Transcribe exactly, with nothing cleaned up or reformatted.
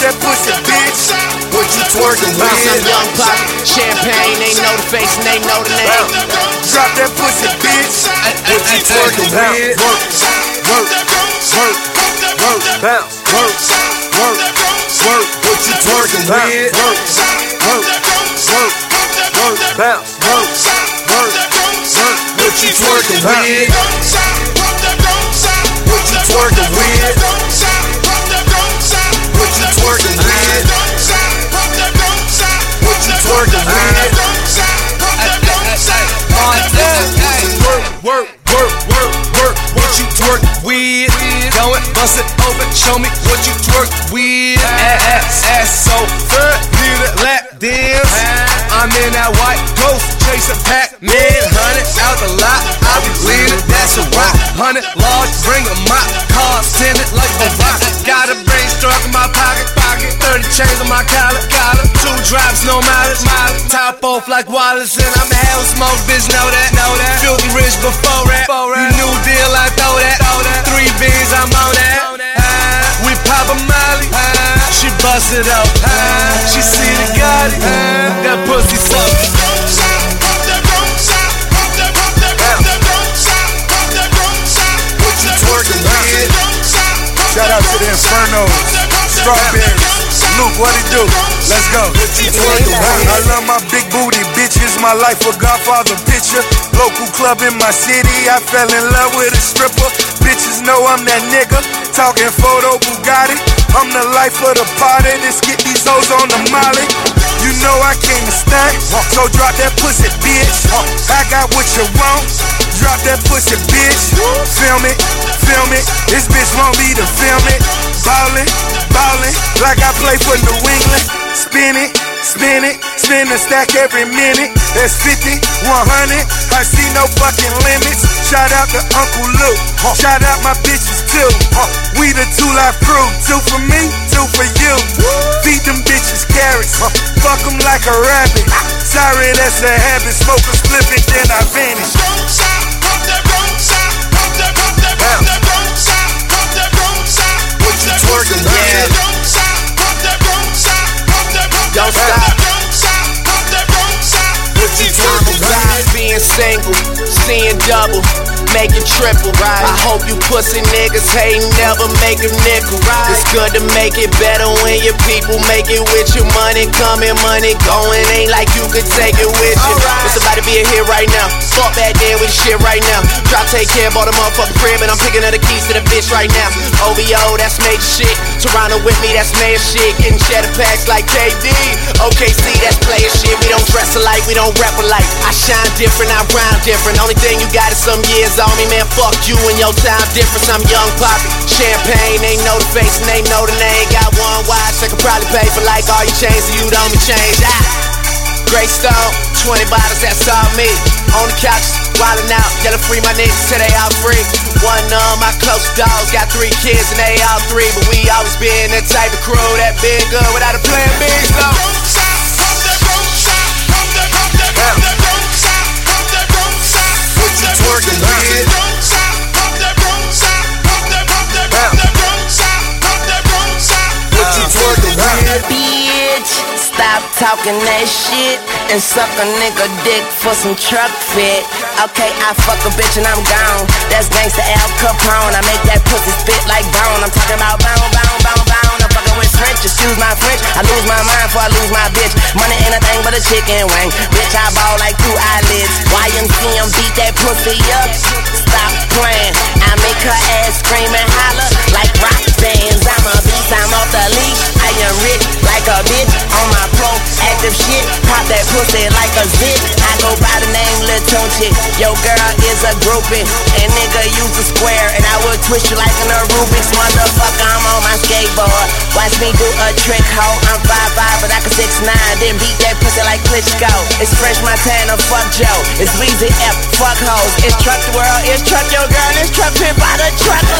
that pussy, bitch. What you twerking with? I'm Young Pop, champagne, they know the face and they know the name. Drop that pussy, bitch. What you twerking with? Work, work, work, work, bounce, work, work, work. What you twerking with? Work, work, work, work, bounce, work, work, work. What you twerking with? What you twerking with? What you twerking with? What you twerking with? Work, work, work, work, work. What you twerk with? Go and bust it open. Show me what you twerk with. Ass, ass so good. Need a lap dance. I'm in that white ghost chasing Pac-Man. Hundred out the lot. I be leaning. That's a rock. Hundred large. Bring a mop. Cars tinted like a rock. Got a brain struck in my pocket. Pocket. Thirty chains on my collar. Collar. Two drops, no mileage. Mileage. Top off like Wallace. And I'm a hell smoke, bitch. Know that. Know that. Filthy rich before rap. You new deal, I throw that. Three beans, I'm on that. We pop a molly. She bust it up. She see the Gotti. That pussy suck. What you twerking with? Shout out to the Infernos, Strawberries. Luke, what it do? Let's go. What you twerking with? I love my big booty bitches. My life a Godfather picture. Local club in my city. I fell in love with a stripper. Bitches know I'm that nigga. Talking photo Bugatti. I'm the life of the party. Let's get these hoes on the molly. You know I came to stunt, so drop that pussy, bitch. I got what you want. Drop that pussy, bitch. Film it, film it. This bitch want me to film it. Ballin', ballin', like I play for New England. Spin it, spin it, spin a stack every minute. That's fifty, one hundred. I see no fucking limits. Shout out to Uncle Luke. Shout out my bitches too. We the two life crew. Two for me, two for you. Feed them bitches carrots. Fuck them like a rabbit. Sorry, that's a habit. Smoke a split it, then I vanish. What you twerking with? Yeah. Don't stop. What you twerking with? Being single, seeing double, making triple. Right. I hope you pussy niggas ain't never make a nickel. Right. It's good to make it better when your people make it with you. Money coming, money going. Ain't like you could take it with you. Right. It's about to be a hit right now. Fuck back there with the shit right now. Drop, take care, bought a motherfucking crib, and I'm picking up the keys to the bitch right now. O V O, that's major shit. Toronto with me, that's mayor shit. Getting cheddar packs like K D. O K C, that's player shit. We don't dress alike, we don't rap alike. I shine different, I rhyme different. Only thing you got is some years on me, man. Fuck you and your time difference. I'm Young Poppy. Champagne, they know the face and they know the name. Got one watch, I could probably pay for like all your chains, so you don't be changed. Ah. Great Stone, twenty bottles, that's all me. On the couch, wildin' out, yelling free my niggas till they all free. One of my close dogs got three kids and they all three, but we always been that type of crew that been good without a plan B. So. What you twerking with? What you twerking with? Bitch, stop talking that shit and suck a nigga dick for some truck fit. Okay, I fuck a bitch and I'm gone. That's gangsta Al Capone. I make that pussy spit like bone. I'm talking about bone, bone, bone, bone. I'm fucking with French, excuse my French. I lose my mind before I lose my bitch. Money ain't a thing but a chicken wing. Bitch, I ball like two eyelids. Y M C M beat that pussy up. Stop playing. I make her ass scream and holler like rock bands. I'm a beast, I'm off the leash. I am rich like a bitch on my pro active shit. Pop that pussy like a zit. I go by the name Lil Tunchi. Yo girl is a groupie, and nigga use a square, and I would twist you like an Rubik's. Motherfucker, I'm on my skateboard. Watch me do a trick, ho. I'm five five, but I can six nine. Then beat that pussy like Klitschko. It's French Montana, fuck Joe. It's Weezy F, fuck hoes. It's truck the world, it's truck your girl, it's truck pimp by the truck.